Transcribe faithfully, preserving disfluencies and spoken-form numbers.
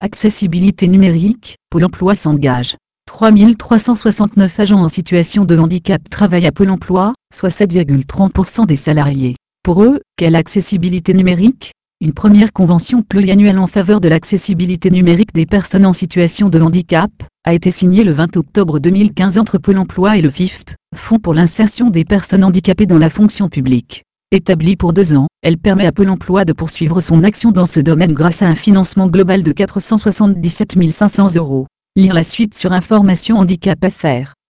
Accessibilité numérique, Pôle emploi s'engage. trois mille trois cent soixante-neuf agents en situation de handicap travaillent à Pôle emploi, soit sept virgule trente pour cent des salariés. Pour eux, quelle accessibilité numérique ? Une première convention pluriannuelle en faveur de l'accessibilité numérique des personnes en situation de handicap a été signée le vingt octobre deux mille quinze entre Pôle emploi et le F I F P, Fonds pour l'insertion des personnes handicapées dans la fonction publique. Établie pour deux ans, elle permet à Pôle emploi de poursuivre son action dans ce domaine grâce à un financement global de quatre cent soixante-dix-sept mille cinq cents euros. Lire la suite sur Information Handicap F R.